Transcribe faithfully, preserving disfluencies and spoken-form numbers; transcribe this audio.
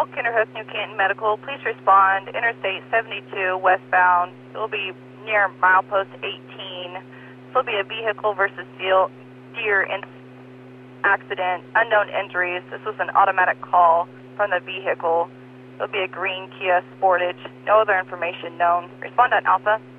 call Kinderhook New Canton Medical. Please respond. Interstate seventy-two westbound. It will be near milepost eighteen. This will be a vehicle versus deal, deer in accident. Unknown injuries. This was an automatic call from the vehicle. It will be a green Kia Sportage. No other information known. Respond on Alpha.